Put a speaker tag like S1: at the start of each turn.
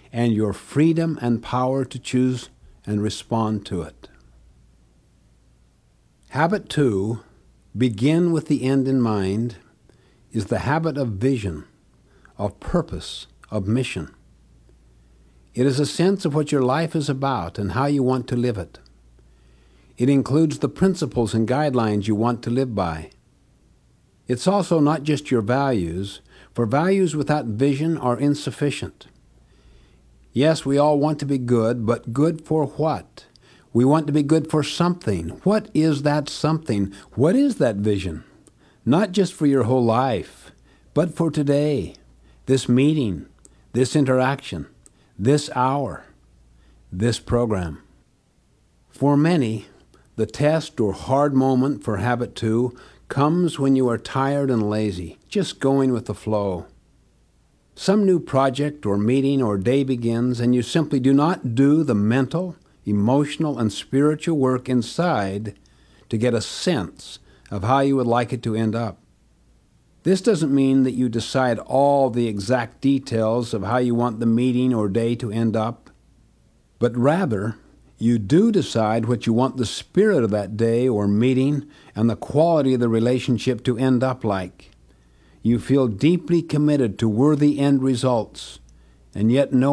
S1: and your freedom and power to choose and respond to it. Habit 2, begin with the end in mind, is the habit of vision, of purpose, of mission. It is a sense of what your life is about and how you want to live it. It includes the principles and guidelines you want to live by. It's also not just your values, for values without vision are insufficient. Yes, we all want to be good, but good for what? We want to be good for something. What is that something? What is that vision? Not just for your whole life, but for today, this meeting, this interaction, this hour, this program. For many, the test or hard moment for habit 2 comes when you are tired and lazy, just going with the flow. Some new project or meeting or day begins, and you simply do not do the mental, emotional, and spiritual work inside to get a sense of how you would like it to end up. This doesn't mean that you decide all the exact details of how you want the meeting or day to end up, but rather, you do decide what you want the spirit of that day or meeting and the quality of the relationship to end up like. You feel deeply committed to worthy end results, and yet know